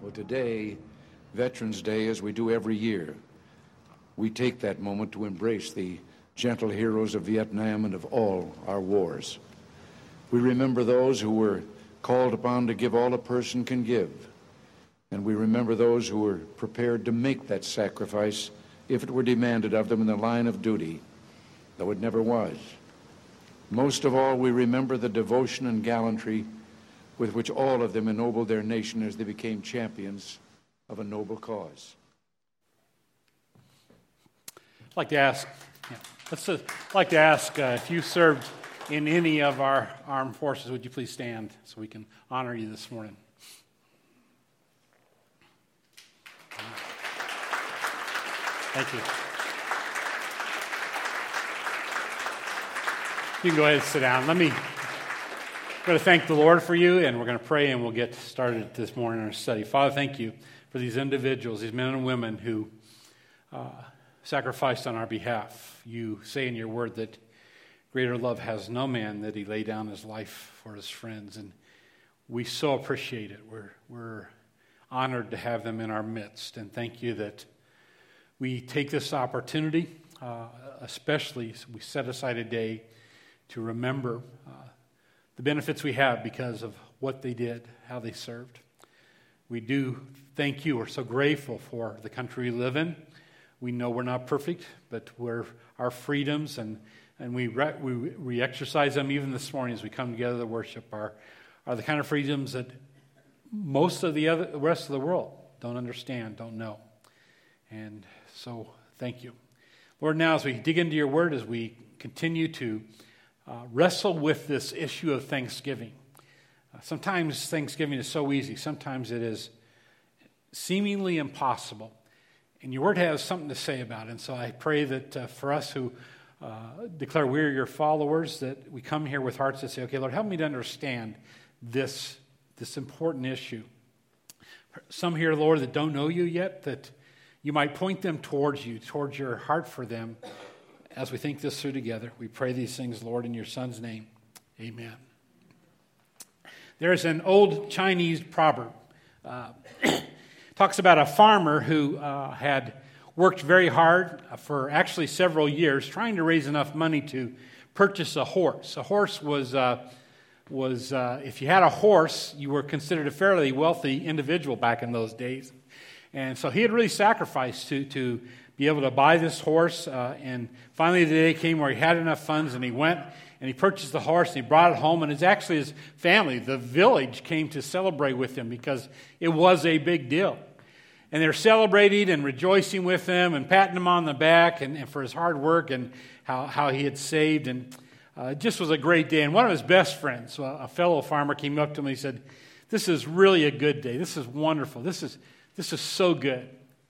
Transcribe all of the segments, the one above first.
Well, today, Veterans Day, as we do every year, we take that moment to embrace the gentle heroes of Vietnam and of all our wars. We remember those who were called upon to give all a person can give, and we remember those who were prepared to make that sacrifice if it were demanded of them in the line of duty, though it never was. Most of all, we remember the devotion and gallantry with which all of them ennobled their nation as they became champions of a noble cause. I'd like to ask if you served in any of our armed forces, would you please stand so we can honor you this morning? Thank you. You can go ahead and sit down. We're going to thank the Lord for you, and we're going to pray, and we'll get started this morning in our study. Father, thank you for these individuals, these men and women who sacrificed on our behalf. You say in your word that greater love has no man that he lay down his life for his friends, and we so appreciate it. We're honored to have them in our midst, and thank you that we take this opportunity, especially we set aside a day to remember the benefits we have because of what they did, how they served. We do thank you. We're so grateful for the country we live in. We know we're not perfect, but our freedoms and we exercise them even this morning as we come together to worship are the kind of freedoms that most of the rest of the world don't understand, don't know. And so thank you. Lord, now as we dig into your word, as we continue to wrestle with this issue of Thanksgiving. Sometimes Thanksgiving is so easy. Sometimes it is seemingly impossible. And your word has something to say about it. And so I pray that for us who declare we're your followers, that we come here with hearts that say, okay, Lord, help me to understand this important issue. Some here, Lord, that don't know you yet, that you might point them towards you, towards your heart for them. As we think this through together, we pray these things, Lord, in your Son's name. Amen. There's an old Chinese proverb. Talks about a farmer who had worked very hard for actually several years trying to raise enough money to purchase a horse. A horse was if you had a horse, you were considered a fairly wealthy individual back in those days. And so he had really sacrificed to be able to buy this horse. And finally the day came where he had enough funds, and he went and he purchased the horse and he brought it home. And it's actually his family, the village, came to celebrate with him because it was a big deal. And they're celebrating and rejoicing with him and patting him on the back and for his hard work and how he had saved. And it just was a great day. And one of his best friends, a fellow farmer, came up to him and he said, "This is really a good day. This is wonderful. This is so good."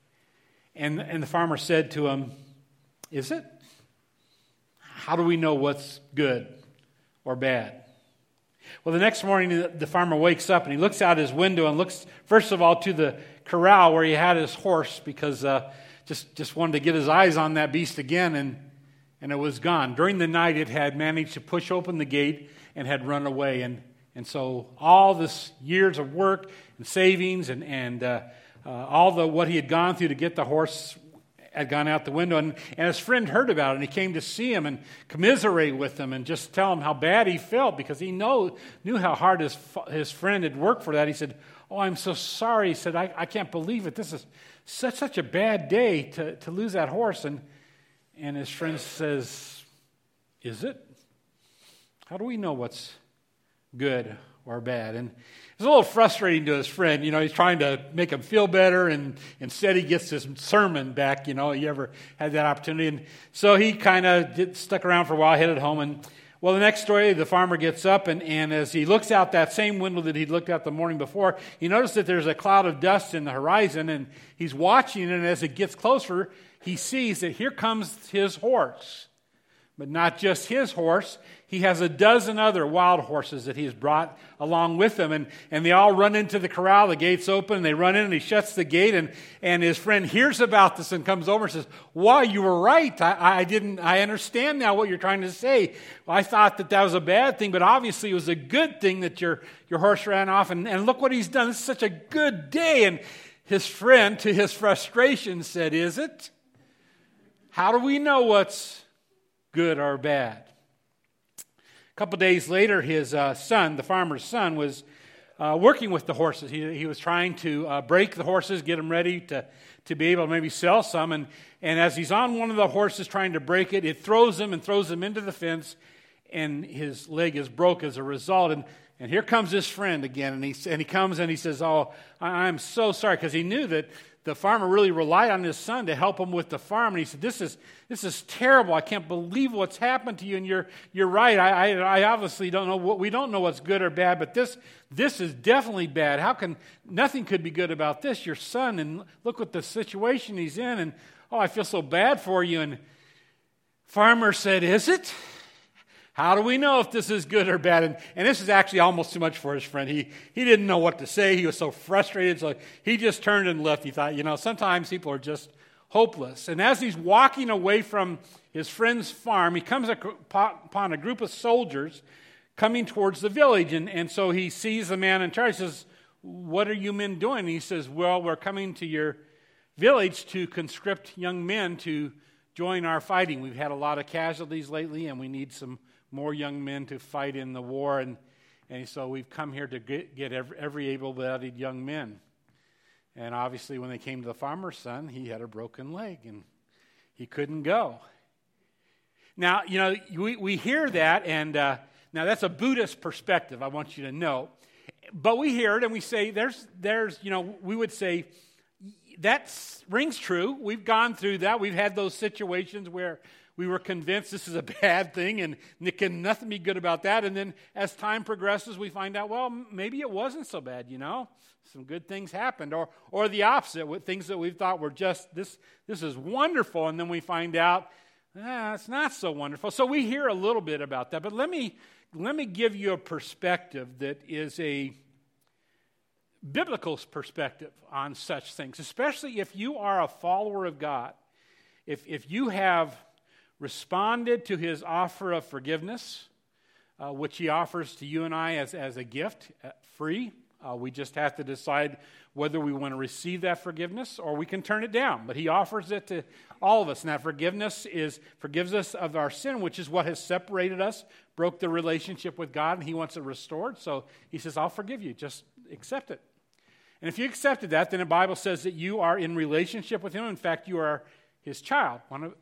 And the farmer said to him, "Is it? How do we know what's good or bad?" Well, the next morning, the farmer wakes up and he looks out his window and looks, first of all, to the corral where he had his horse because just wanted to get his eyes on that beast again, and it was gone. During the night, it had managed to push open the gate and had run away. And so all this years of work and savings and all what he had gone through to get the horse had gone out the window. And his friend heard about it, and he came to see him and commiserate with him and just tell him how bad he felt because he knew how hard his friend had worked for that. He said, "Oh, I'm so sorry." He said, I can't believe it. This is such a bad day to lose that horse. And his friend says, "Is it? How do we know what's good or bad?" And it was a little frustrating to his friend. He's trying to make him feel better, and instead he gets his sermon back. You ever had that opportunity? And so he kind of stuck around for a while, headed home. And well, the next story, the farmer gets up, and as he looks out that same window that he'd looked out the morning before, he noticed that there's a cloud of dust in the horizon, and he's watching it, and as it gets closer, he sees that here comes his horse But not just his horse. He has a dozen other wild horses that he has brought along with him. And they all run into the corral. The gate's open. They run in and he shuts the gate. And his friend hears about this and comes over and says, wow, you were right. I understand now what you're trying to say. Well, I thought that was a bad thing, but obviously it was a good thing that your horse ran off. And look what he's done. This is such a good day. And his friend, to his frustration, said, is it? How do we know what's good or bad? A couple days later, his son, the farmer's son, was working with the horses. He was trying to break the horses, get them ready to be able to maybe sell some. And as he's on one of the horses trying to break it, it throws him into the fence, and his leg is broke as a result. And here comes his friend again, and he comes and he says, oh, I'm so sorry, because he knew that the farmer really relied on his son to help him with the farm. And he said, this is terrible. I can't believe what's happened to you. And you're right. I obviously don't know we don't know what's good or bad, but this is definitely bad. Nothing could be good about this? Your son, and look what the situation he's in. And I feel so bad for you. And farmer said, is it? How do we know if this is good or bad? And this is actually almost too much for his friend. He didn't know what to say. He was so frustrated, so he just turned and left. He thought, sometimes people are just hopeless. And as he's walking away from his friend's farm, he comes upon a group of soldiers coming towards the village. And so he sees the man in charge. He says, what are you men doing? And he says, well, we're coming to your village to conscript young men to join our fighting. We've had a lot of casualties lately, and we need some more young men to fight in the war, and so we've come here to get every able-bodied young man. And obviously when they came to the farmer's son, he had a broken leg, and he couldn't go. Now, we hear that, and now that's a Buddhist perspective, I want you to know. But we hear it, and we say, we would say, that rings true. We've gone through that. We've had those situations where we were convinced this is a bad thing and there can nothing be good about that. And then as time progresses, we find out, well, maybe it wasn't so bad, Some good things happened. Or the opposite, with things that we thought were just, this is wonderful. And then we find out, it's not so wonderful. So we hear a little bit about that. But let me give you a perspective that is a biblical perspective on such things, especially if you are a follower of God. If you have responded to his offer of forgiveness, which he offers to you and I as a gift, free. We just have to decide whether we want to receive that forgiveness or we can turn it down. But he offers it to all of us. And that forgiveness forgives us of our sin, which is what has separated us, broke the relationship with God, and he wants it restored. So he says, I'll forgive you. Just accept it. And if you accepted that, then the Bible says that you are in relationship with him. In fact, you are his child.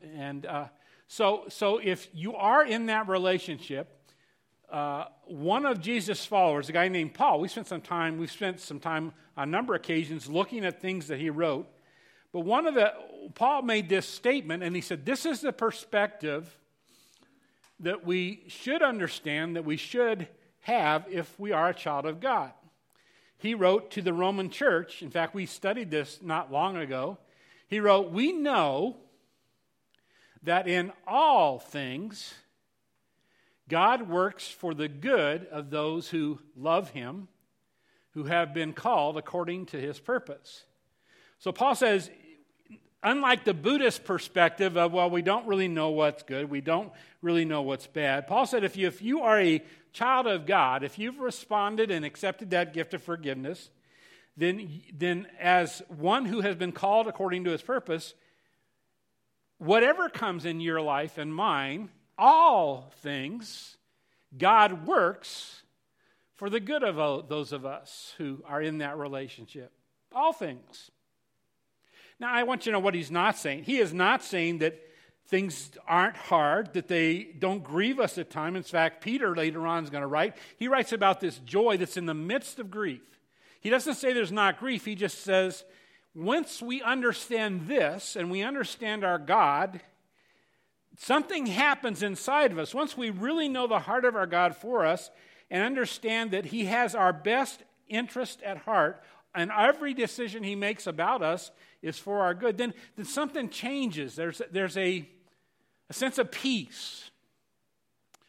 So if you are in that relationship, one of Jesus' followers, a guy named Paul, we spent some time on a number of occasions looking at things that he wrote. But Paul made this statement, and he said, this is the perspective that we should understand, that we should have if we are a child of God. He wrote to the Roman church, in fact, we studied this not long ago. He wrote, we know that in all things, God works for the good of those who love him, who have been called according to his purpose. So Paul says, unlike the Buddhist perspective of, well, we don't really know what's good, we don't really know what's bad, Paul said if you are a child of God, if you've responded and accepted that gift of forgiveness, then as one who has been called according to his purpose, whatever comes in your life and mine, all things, God works for the good of those of us who are in that relationship. All things. Now, I want you to know what he's not saying. He is not saying that things aren't hard, that they don't grieve us at times. In fact, Peter later on is going to write. He writes about this joy that's in the midst of grief. He doesn't say there's not grief. He just says, once we understand this and we understand our God, something happens inside of us. Once we really know the heart of our God for us and understand that he has our best interest at heart and every decision he makes about us is for our good, then something changes. There's a sense of peace.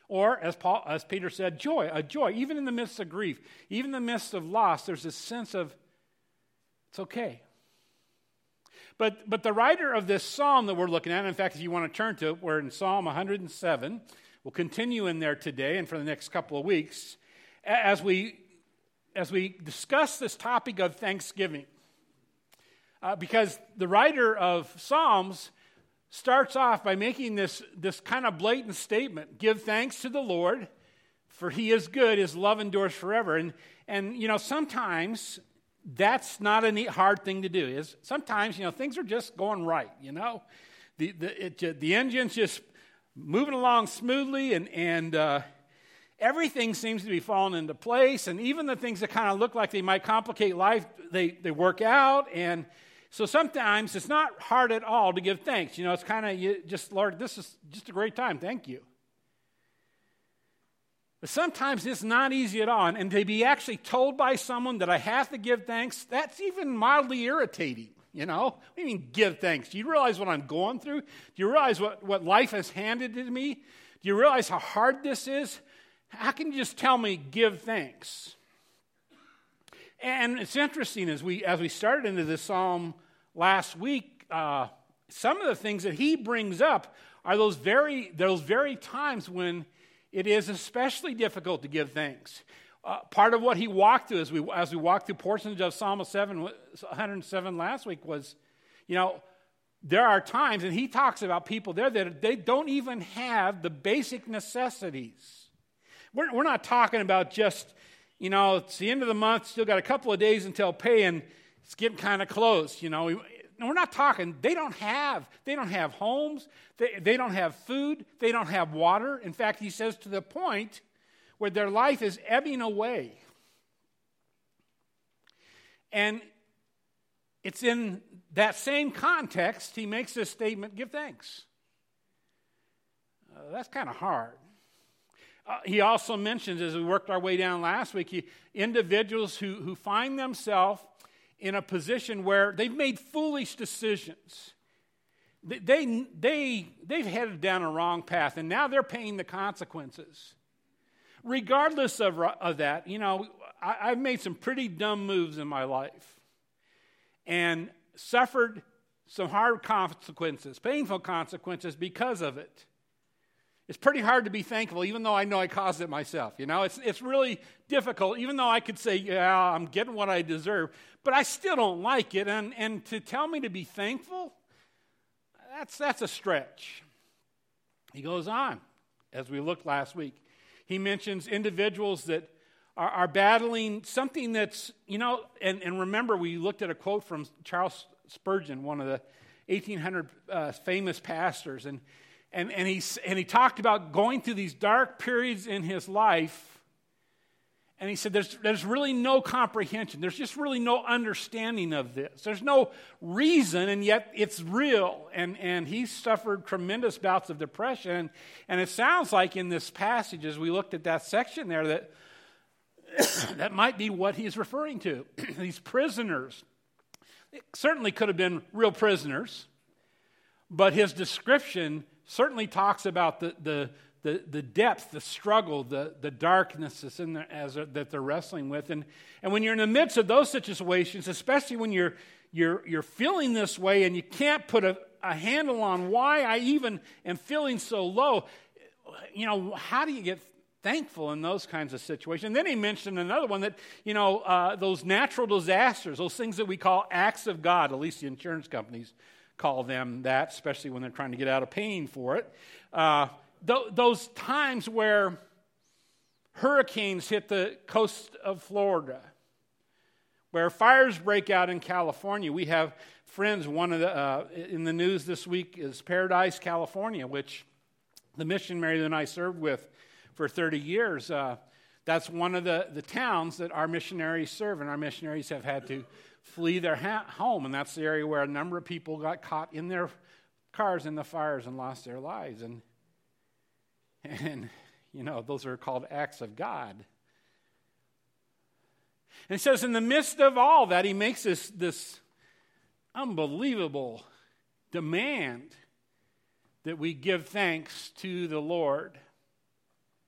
Or, as Peter said, joy, a joy. Even in the midst of grief, even in the midst of loss, there's this sense of, it's okay. But the writer of this psalm that we're looking at, in fact, if you want to turn to it, we're in Psalm 107. We'll continue in there today and for the next couple of weeks as we discuss this topic of thanksgiving. Because the writer of Psalms starts off by making this kind of blatant statement: give thanks to the Lord, for he is good, his love endures forever. And you know, sometimes that's not a hard thing to do. Sometimes, you know, things are just going right, you know. The engine's just moving along smoothly, and everything seems to be falling into place. And even the things that kind of look like they might complicate life, they work out. And so sometimes it's not hard at all to give thanks. You know, it's kind of just, Lord, this is just a great time. Thank you. But sometimes it's not easy at all. And to be actually told by someone that I have to give thanks, that's even mildly irritating. You know, what do you mean give thanks? Do you realize what I'm going through? Do you realize what life has handed to me? Do you realize how hard this is? How can you just tell me give thanks? And it's interesting, as we started into this psalm last week, some of the things that he brings up are those very times when it is especially difficult to give thanks. Part of what he walked through as we walked through portions of Psalm 107 last week was, you know, there are times, and he talks about people there that they don't even have the basic necessities. We're not talking about just, you know, it's the end of the month, still got a couple of days until pay, and it's getting kind of close, you know. We're not talking, they don't have homes, they don't have food, they don't have water. In fact, he says to the point where their life is ebbing away. And it's in that same context he makes this statement, give thanks. That's kind of hard. He also mentions, as we worked our way down last week, individuals who find themselves in a position where they've made foolish decisions. They've headed down a wrong path, and now they're paying the consequences. Regardless of that, you know, I've made some pretty dumb moves in my life and suffered some hard consequences, painful consequences because of it. It's pretty hard to be thankful, even though I know I caused it myself. You know, it's really difficult, even though I could say, yeah, I'm getting what I deserve, but I still don't like it. And to tell me to be thankful, that's a stretch. He goes on, as we looked last week. He mentions individuals that are battling something that's, you know, and remember we looked at a quote from Charles Spurgeon, one of the 1800 famous pastors, and he talked about going through these dark periods in his life, and he said there's really no comprehension. There's just really no understanding of this. There's no reason, and yet it's real. And he suffered tremendous bouts of depression. And it sounds like in this passage, as we looked at that section there, that that might be what he's referring to. These prisoners. It certainly could have been real prisoners, but his description certainly talks about the depth, the struggle, the darkness that's in there that they're wrestling with. And when you're in the midst of those situations, especially when you're feeling this way and you can't put a handle on why I even am feeling so low, you know, how do you get thankful in those kinds of situations? And then he mentioned another one that, you know, those natural disasters, those things that we call acts of God, at least the insurance companies call them that, especially when they're trying to get out of paying for it. Those times where hurricanes hit the coast of Florida, where fires break out in California. We have friends, one of the in the news this week is Paradise, California, which the missionary that I served with for 30 years, that's one of the towns that our missionaries serve, and our missionaries have had to flee their home, and that's the area where a number of people got caught in their cars in the fires and lost their lives. And you know, those are called acts of God. And he says in the midst of all that, he makes this unbelievable demand that we give thanks to the Lord.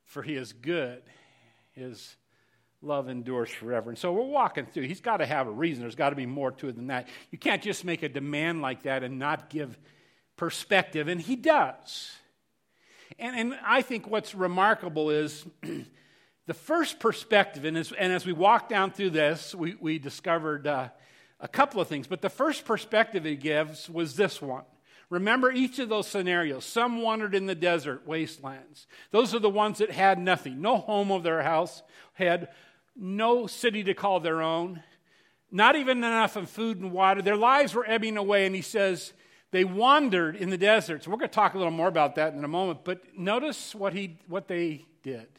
for he is good. His love endures forever. And so we're walking through. He's got to have a reason. There's got to be more to it than that. You can't just make a demand like that and not give perspective, and he does. And I think what's remarkable is the first perspective, and as we walk down through this, we discovered a couple of things. But the first perspective he gives was this one. Remember each of those scenarios. Some wandered in the desert wastelands. Those are the ones that had nothing. No home of their house, had no city to call their own, not even enough of food and water. Their lives were ebbing away, and he says they wandered in the desert. So we're going to talk a little more about that in a moment. But notice what they did.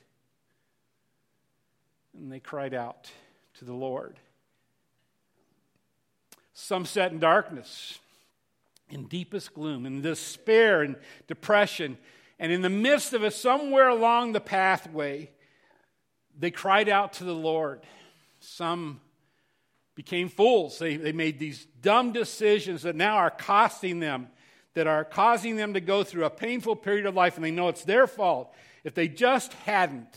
And they cried out to the Lord. Some sat in darkness, in deepest gloom, in despair and depression. And in the midst of it, somewhere along the pathway, they cried out to the Lord. Some became fools. They made these dumb decisions that now are costing them, that are causing them to go through a painful period of life, and they know it's their fault. If they just hadn't.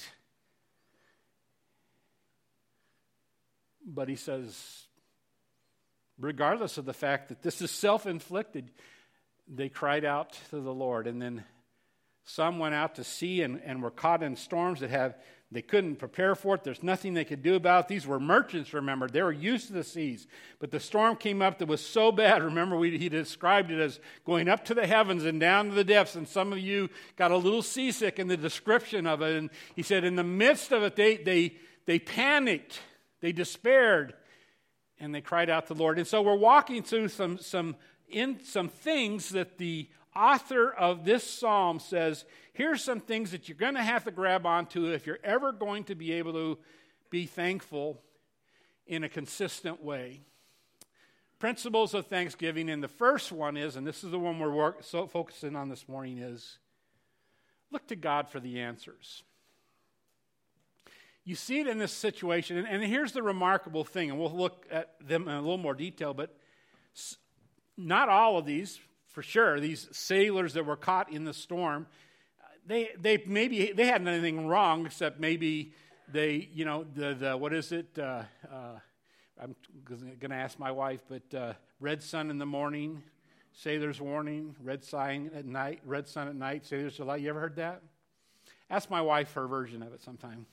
But he says, regardless of the fact that this is self-inflicted, they cried out to the Lord. And then some went out to sea and were caught in storms that they couldn't prepare for it. There's nothing they could do about it. These were merchants, remember. They were used to the seas. But the storm came up that was so bad. Remember, he described it as going up to the heavens and down to the depths. And some of you got a little seasick in the description of it. And he said in the midst of it, they panicked. They despaired. And they cried out to the Lord. And so we're walking through some things that the author of this psalm says, here's some things that you're going to have to grab onto if you're ever going to be able to be thankful in a consistent way. Principles of thanksgiving. And the first one is, and this is the one we're focusing on this morning, is look to God for the answers. You see it in this situation, and here's the remarkable thing, and we'll look at them in a little more detail, but not all of these, for sure, these sailors that were caught in the storm, they hadn't anything wrong, except maybe they, what is it? I'm going to ask my wife, but red sun in the morning, sailor's warning, red sun at night, sailor's delight. You ever heard that? Ask my wife her version of it sometime.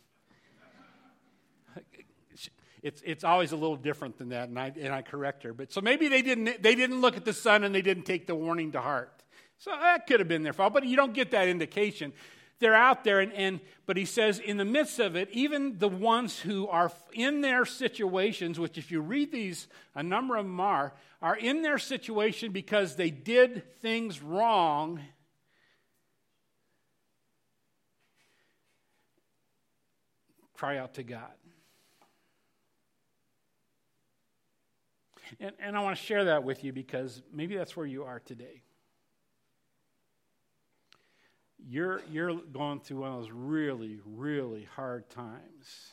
It's always a little different than that, and I correct her. But so maybe they didn't look at the sun and they didn't take the warning to heart. So that could have been their fault, but you don't get that indication. They're out there, but he says in the midst of it, even the ones who are in their situations, which if you read these, a number of them are in their situation because they did things wrong. Cry out to God. And I want to share that with you because maybe that's where you are today. You're going through one of those really, really hard times.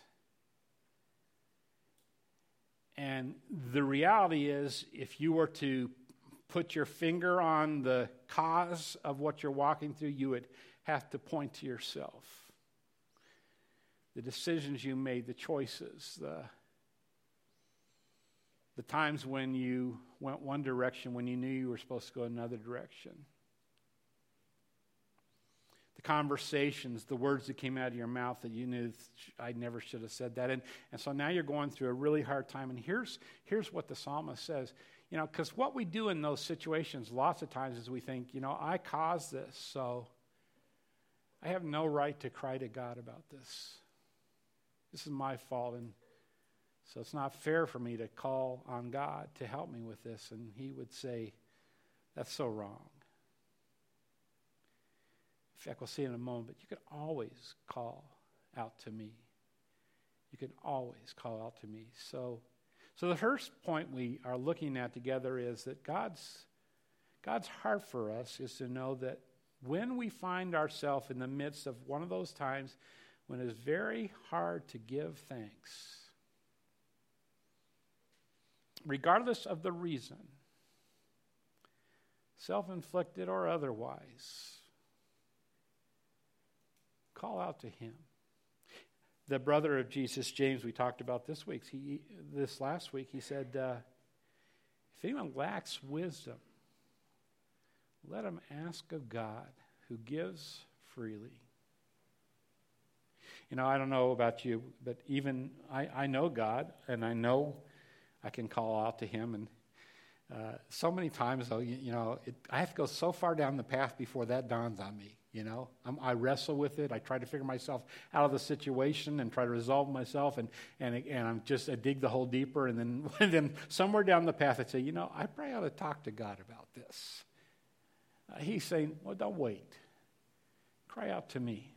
And the reality is, if you were to put your finger on the cause of what you're walking through, you would have to point to yourself. The decisions you made, the choices, the times when you went one direction when you knew you were supposed to go another direction. The conversations, the words that came out of your mouth that you knew, I never should have said that. And so now you're going through a really hard time. And here's what the psalmist says. Because what we do in those situations lots of times is we think, I caused this, so I have no right to cry to God about this. This is my fault, and so it's not fair for me to call on God to help me with this. And he would say, that's so wrong. In fact, we'll see in a moment, but you can always call out to me. You can always call out to me. So the first point we are looking at together is that God's heart for us is to know that when we find ourselves in the midst of one of those times when it's very hard to give thanks, regardless of the reason, self-inflicted or otherwise, Call out to him. The brother of Jesus, James, we talked about this last week, he said, if anyone lacks wisdom, let him ask of God, who gives freely. I don't know about you, but even I know God, and I know I can call out to him. And so many times, though, I have to go so far down the path before that dawns on me. I wrestle with it. I try to figure myself out of the situation and try to resolve myself, and I dig the hole deeper, and then somewhere down the path I say, I probably ought to talk to God about this. He's saying, well, don't wait. Cry out to me.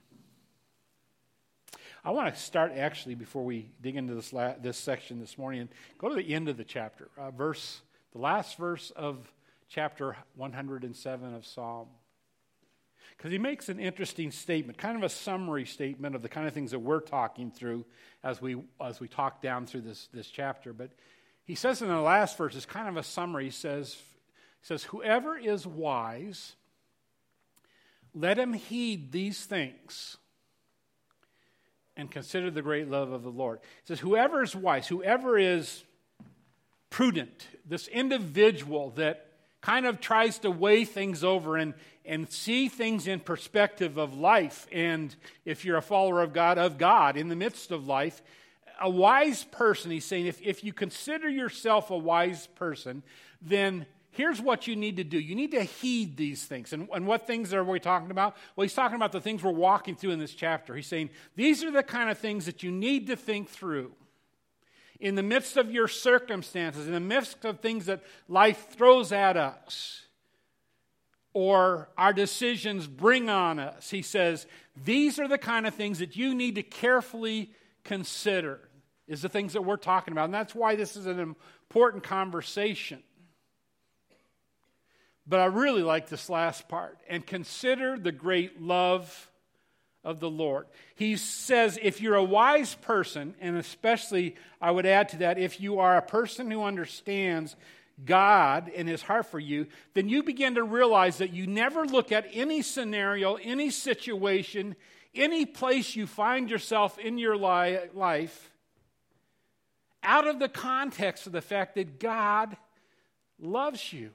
I want to start actually before we dig into this section this morning and go to the end of the chapter, the last verse of chapter 107 of Psalm. Because he makes an interesting statement, kind of a summary statement of the kind of things that we're talking through as we talk down through this chapter. But he says in the last verse, it's kind of a summary. He says, whoever is wise, let him heed these things and consider the great love of the Lord. He says, whoever is wise, whoever is prudent, this individual that kind of tries to weigh things over and see things in perspective of life. And if you're a follower of God in the midst of life, a wise person, he's saying, if you consider yourself a wise person, then here's what you need to do. You need to heed these things. And what things are we talking about? Well, he's talking about the things we're walking through in this chapter. He's saying, these are the kind of things that you need to think through. In the midst of your circumstances, in the midst of things that life throws at us, or our decisions bring on us, he says, these are the kind of things that you need to carefully consider, is the things that we're talking about. And that's why this is an important conversation. But I really like this last part. And consider the great love of the Lord. He says if you're a wise person, and especially I would add to that, if you are a person who understands God and his heart for you, then you begin to realize that you never look at any scenario, any situation, any place you find yourself in your life out of the context of the fact that God loves you.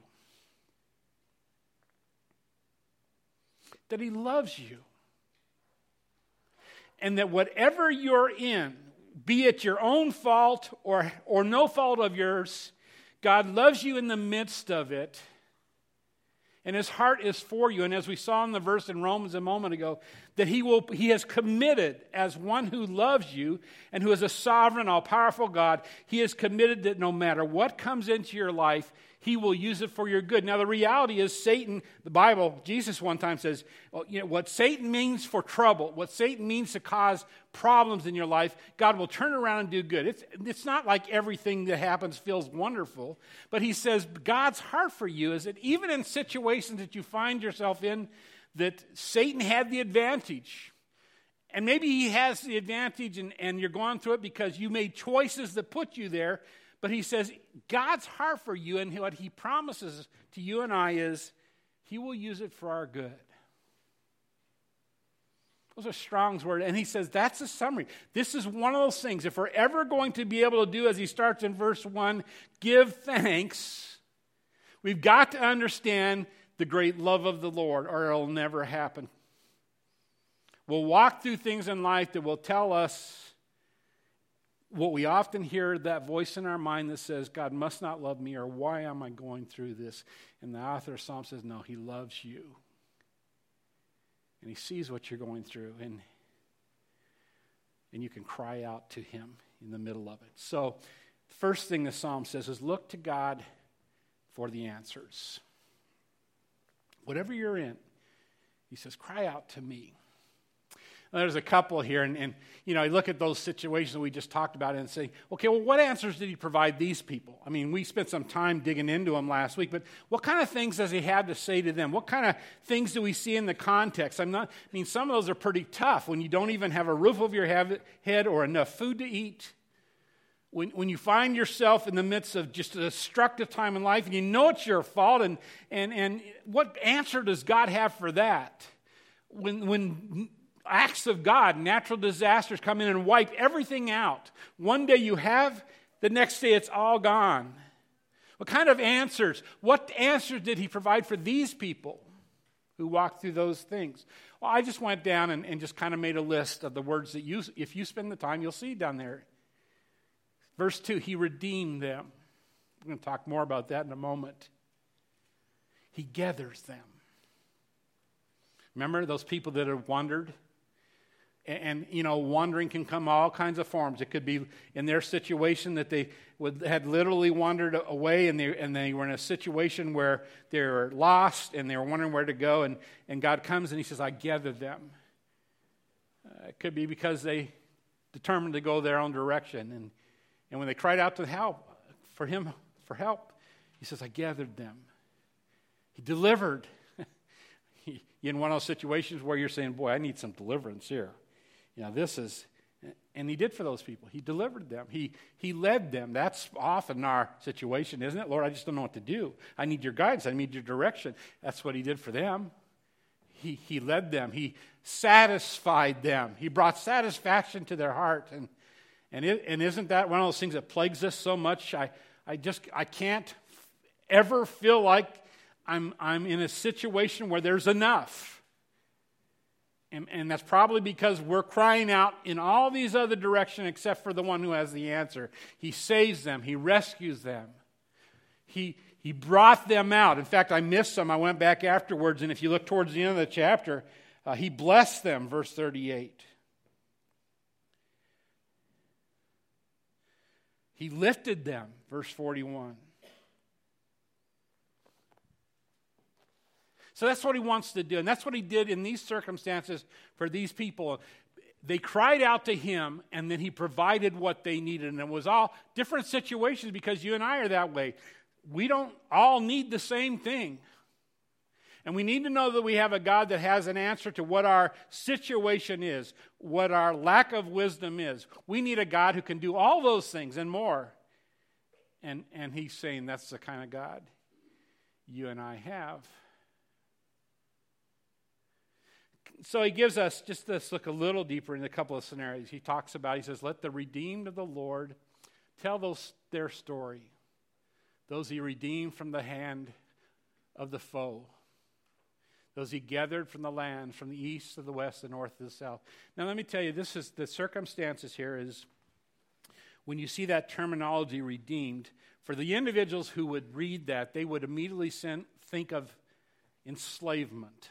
That he loves you. And that whatever you're in, be it your own fault or no fault of yours, God loves you in the midst of it. And his heart is for you. And as we saw in the verse in Romans a moment ago, that he has committed as one who loves you and who is a sovereign, all-powerful God, he is committed that no matter what comes into your life, he will use it for your good. Now, the reality is Satan, the Bible, Jesus one time says, what Satan means for trouble, what Satan means to cause problems in your life, God will turn around and do good. It's not like everything that happens feels wonderful, but he says God's heart for you is that even in situations that you find yourself in, that Satan had the advantage. And maybe he has the advantage and you're going through it because you made choices that put you there. But he says God's heart for you and what he promises to you and I is he will use it for our good. Those are Strong's words. And he says that's a summary. This is one of those things. If we're ever going to be able to do, as he starts in verse 1, give thanks, we've got to understand the great love of the Lord, or it'll never happen. We'll walk through things in life that will tell us what we often hear, that voice in our mind that says, God must not love me, or why am I going through this? And the author of Psalm says, no, he loves you. And he sees what you're going through, and you can cry out to him in the middle of it. So, the first thing the Psalm says is look to God for the answers. Whatever you're in, he says, cry out to me. There's a couple here, and I look at those situations we just talked about and say, okay, well, what answers did he provide these people? I mean, we spent some time digging into them last week, but what kind of things does he have to say to them? What kind of things do we see in the context? some of those are pretty tough when you don't even have a roof over your head or enough food to eat. When you find yourself in the midst of just a destructive time in life and you know it's your fault, and what answer does God have for that? When acts of God, natural disasters come in and wipe everything out. One day you have, the next day it's all gone. What kind of answers? What answers did he provide for these people who walked through those things? Well, I just went down and just kind of made a list of the words that if you spend the time, you'll see down there. Verse 2, he redeemed them. We're going to talk more about that in a moment. He gathers them. Remember those people that have wandered? And wandering can come all kinds of forms. It could be in their situation that they had literally wandered away, and they were in a situation where they were lost and they were wondering where to go, and God comes and he says, I gathered them. It could be because they determined to go their own direction. And when they cried out to help, for him for help, he says, I gathered them. He delivered. In one of those situations where you're saying, boy, I need some deliverance here. This is, and he did for those people. He delivered them. He led them. That's often our situation, isn't it? Lord, I just don't know what to do. I need your guidance. I need your direction. That's what he did for them. He led them. He satisfied them. He brought satisfaction to their heart. And isn't that one of those things that plagues us so much? I can't ever feel like I'm in a situation where there's enough. And that's probably because we're crying out in all these other directions except for the one who has the answer. He saves them. He rescues them. He brought them out. In fact, I missed some. I went back afterwards, and if you look towards the end of the chapter, he blessed them, verse 38. He lifted them, verse 41. So that's what he wants to do. And that's what he did in these circumstances for these people. They cried out to him, and then he provided what they needed. And it was all different situations because you and I are that way. We don't all need the same thing. And we need to know that we have a God that has an answer to what our situation is, what our lack of wisdom is. We need a God who can do all those things and more. And he's saying that's the kind of God you and I have. So he gives us, just let's look a little deeper in a couple of scenarios. He says, let the redeemed of the Lord tell their story. Those he redeemed from the hand of the foe. Those he gathered from the land, from the east to the west, the north to the south. Now let me tell you, this is the circumstances here is when you see that terminology redeemed, for the individuals who would read that, they would immediately think of enslavement.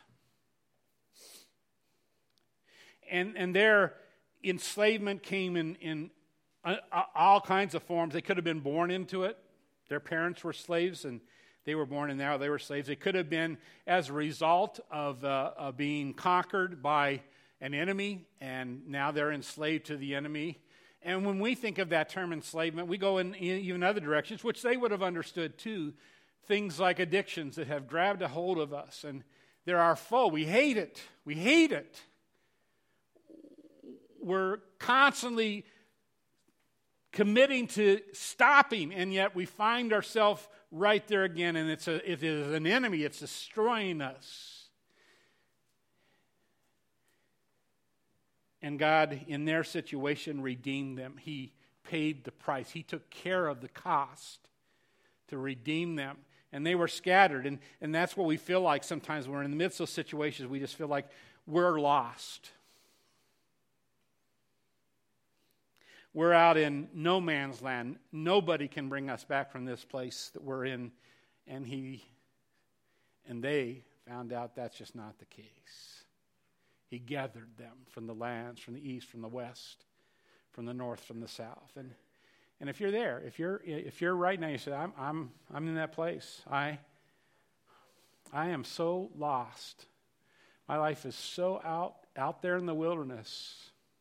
And their enslavement came in all kinds of forms. They could have been born into it. Their parents were slaves, and they were born, and now they were slaves. It could have been as a result of being conquered by an enemy, and now they're enslaved to the enemy. And when we think of that term enslavement, we go in even other directions, which they would have understood too. Things like addictions that have grabbed a hold of us, and they're our foe. We hate it. We hate it. We're constantly committing to stopping, and yet we find ourselves right there again, and it is an enemy. It's destroying us. And God, in their situation, redeemed them. He paid the price. He took care of the cost to redeem them. And they were scattered, and that's what we feel like sometimes when we're in the midst of situations. We just feel like we're lost. We're out in no man's land. Nobody can bring us back from this place that we're in. And they found out that's just not the case. He gathered them from the lands, from the east, from the west, from the north, from the south. And if you're there, if you're right now, you say, I'm in that place. I am so lost. My life is so out there in the wilderness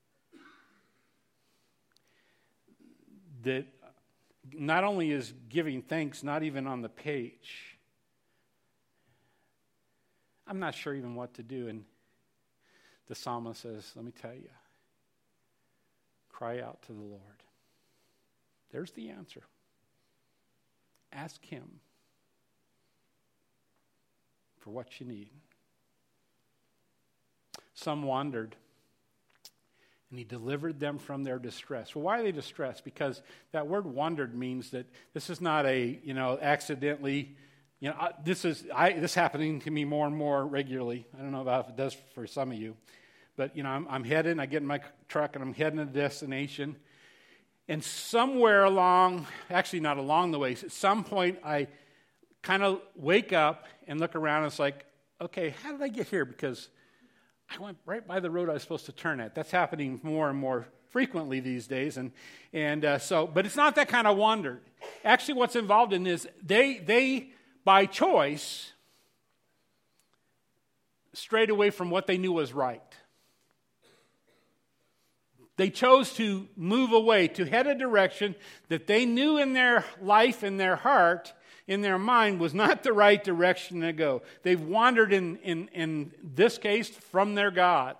that not only is giving thanks not even on the page, I'm not sure even what to do. And the psalmist says, let me tell you, cry out to the Lord. There's the answer. Ask him for what you need. Some wandered. and he delivered them from their distress. Well, why are they distressed? Because that word wandered means that this is not a, accidentally, this happening to me more and more regularly. I don't know about if it does for some of you. But, I'm heading, I get in my truck and I'm heading to the destination. And somewhere along, actually not along the way, at some point I kind of wake up and look around and it's like, okay, how did I get here? Because I went right by the road I was supposed to turn at. That's happening more and more frequently these days. But it's not that kind of wander. Actually, what's involved in this, they by choice, strayed away from what they knew was right. They chose to move away, to head a direction that they knew in their life, in their heart, in their mind was not the right direction to go. They've wandered, in this case, from their God.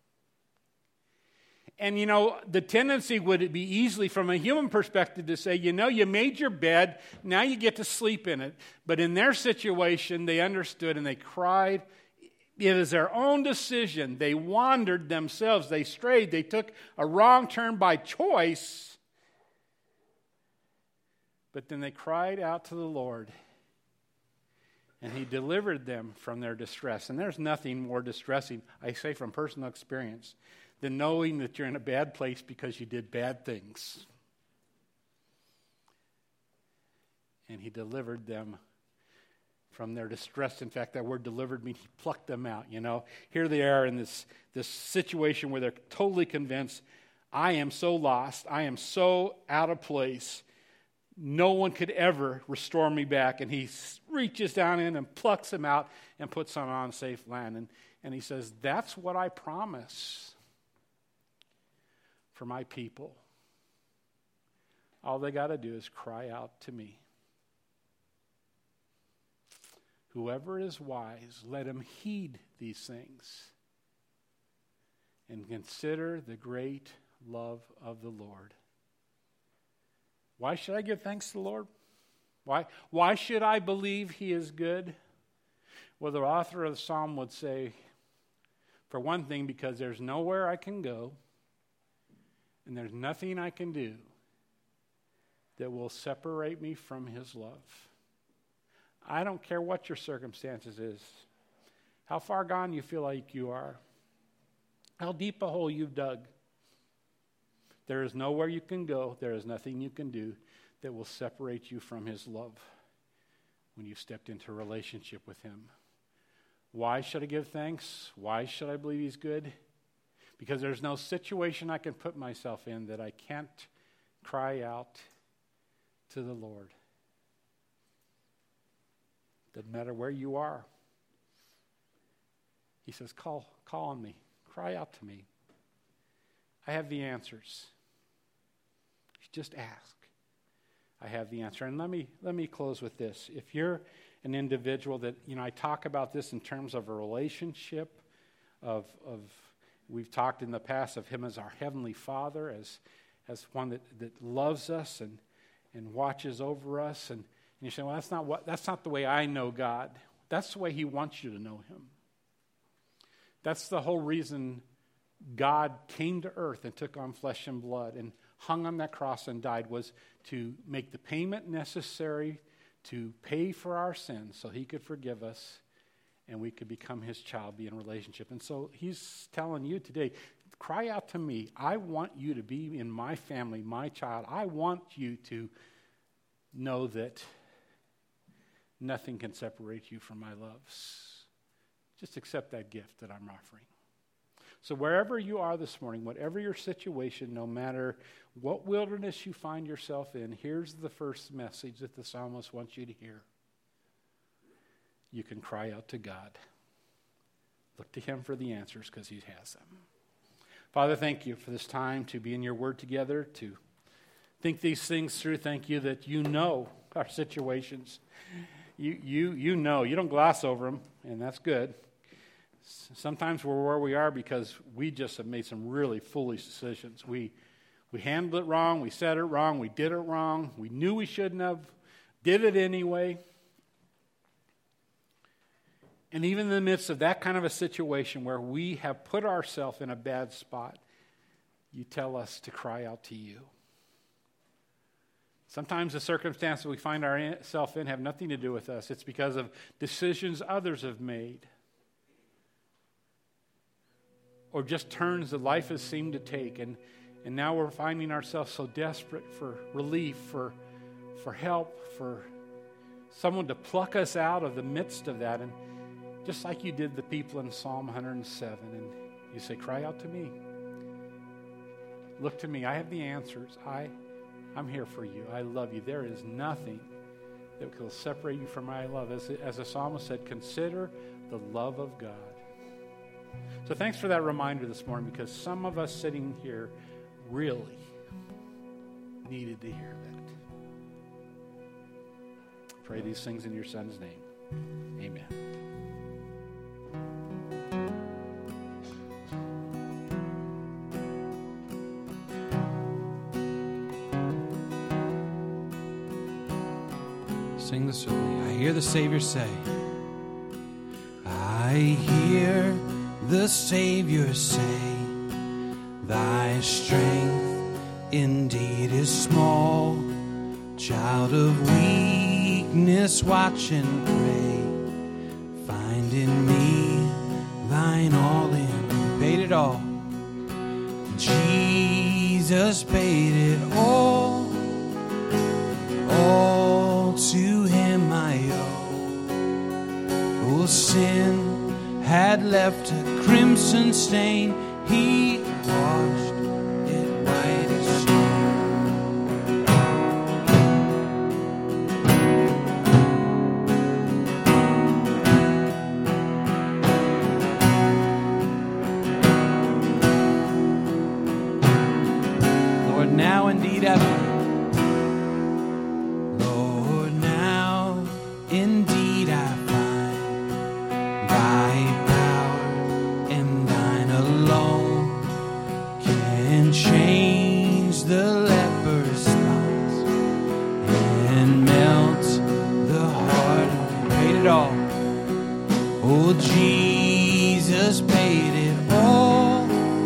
And, the tendency would be easily, from a human perspective, to say, you made your bed, now you get to sleep in it. But in their situation, they understood and they cried. It is their own decision. They wandered themselves. They strayed. They took a wrong turn by choice. But then they cried out to the Lord. And he delivered them from their distress. And there's nothing more distressing, I say from personal experience, than knowing that you're in a bad place because you did bad things. And he delivered them from their distress. In fact, that word delivered means he plucked them out, Here they are in this situation where they're totally convinced, I am so lost, I am so out of place, no one could ever restore me back. And he reaches down in and plucks them out and puts them on safe land. And he says, that's what I promise for my people. All they got to do is cry out to me. Whoever is wise, let him heed these things and consider the great love of the Lord. Why should I give thanks to the Lord? Why should I believe he is good? Well, the author of the psalm would say, for one thing, because there's nowhere I can go and there's nothing I can do that will separate me from his love. I don't care what your circumstances is, how far gone you feel like you are, how deep a hole you've dug. There is nowhere you can go, there is nothing you can do that will separate you from his love when you've stepped into a relationship with him. Why should I give thanks? Why should I believe he's good? Because there's no situation I can put myself in that I can't cry out to the Lord. Doesn't matter where you are. He says, call on me. Cry out to me. I have the answers. Just ask. I have the answer. And let me close with this. If you're an individual that, I talk about this in terms of a relationship, of we've talked in the past of him as our Heavenly Father, as one that loves us and watches over us, and you say, well, that's not the way I know God. That's the way he wants you to know him. That's the whole reason God came to earth and took on flesh and blood and hung on that cross and died, was to make the payment necessary to pay for our sins so he could forgive us and we could become his child, be in a relationship. And so he's telling you today, cry out to me. I want you to be in my family, my child. I want you to know that nothing can separate you from my love. Just accept that gift that I'm offering. So wherever you are this morning, whatever your situation, no matter what wilderness you find yourself in, here's the first message that the psalmist wants you to hear. You can cry out to God. Look to him for the answers because he has them. Father, thank you for this time to be in your word together, to think these things through. Thank you that you know our situations. You know. You don't gloss over them, and that's good. Sometimes we're where we are because we just have made some really foolish decisions. We handled it wrong. We said it wrong. We did it wrong. We knew we shouldn't have. Did it anyway. And even in the midst of that kind of a situation where we have put ourselves in a bad spot, you tell us to cry out to you. Sometimes the circumstances we find ourselves in have nothing to do with us. It's because of decisions others have made, or just turns that life has seemed to take. And now we're finding ourselves so desperate for relief, for help, for someone to pluck us out of the midst of that. And just like you did the people in Psalm 107, and you say, cry out to me. Look to me. I have the answers. I'm here for you. I love you. There is nothing that will separate you from my love. As the psalmist said, consider the love of God. So thanks for that reminder this morning, because some of us sitting here really needed to hear that. Pray these things in your Son's name. Amen. Sing this with me. I hear the Savior say, I hear the Savior say, thy strength indeed is small. Child of weakness, watch and pray. Find in me thine all in. Paid it all. Jesus paid it all. All to him I owe. Oh, sin had left a crimson stain. He washed it white as snow. Lord, now indeed I find. Lord, now indeed I find thy power and thine alone can change the leper's spots and melt the heart. Paid it all. Oh, Jesus paid it all.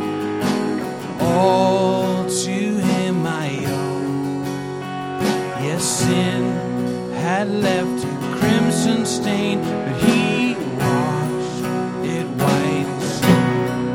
All to him I owe. Yes, sin had left a crimson stain, but he washed it white as snow.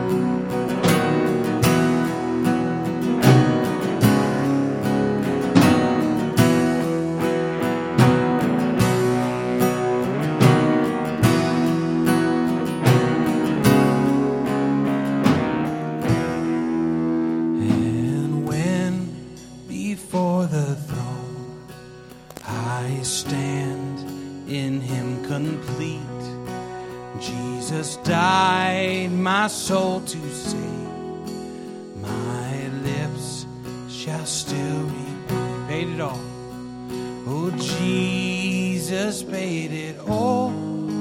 And when before the throne I stand in him complete, Jesus died my soul to save. My lips shall still repeat. Paid it all. Oh, Jesus paid it all.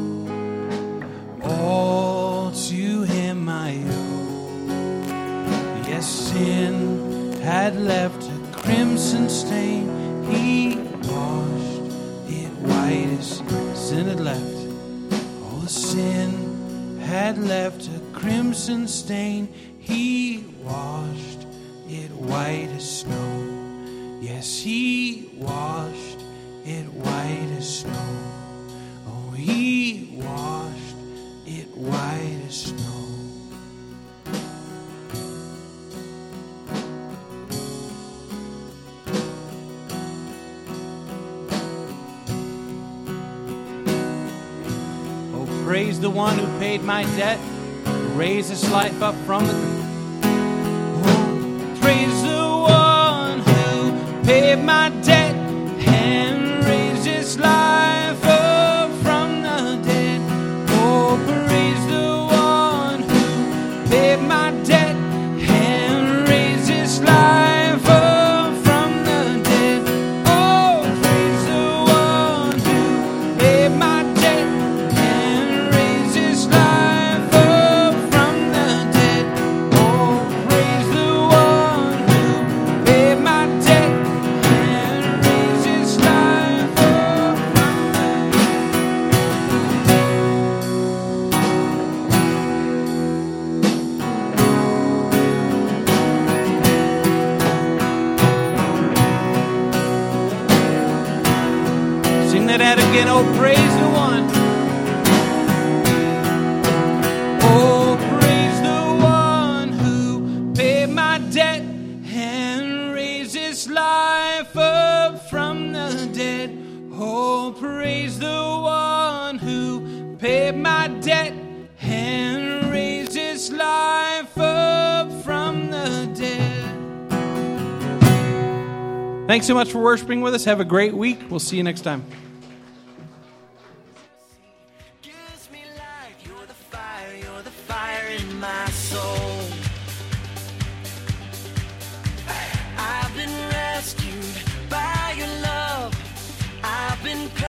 All to him I owe. Yes, sin had left a crimson stain. He washed it white as sin had left. Oh, sin had left a crimson stain. He washed it white as snow. Yes, he washed it white as snow. Oh, he washed it white as snow. Oh, praise the one who paid my debt, raised his life up from the grave. Oh, praise the one who paid my debt and raised his life up from the dead. Oh, praise the one who paid my debt and raised his life up from the dead. Oh, praise the one who paid my debt and raised his life up from the dead. Oh, praise the one who paid my debt and sing that out again. Oh, praise the one. Oh, praise the one who paid my debt and raised his life up from the dead. Oh, praise the one who paid my debt and raised his life up from the dead. Thanks so much for worshiping with us. Have a great week. We'll see you next time.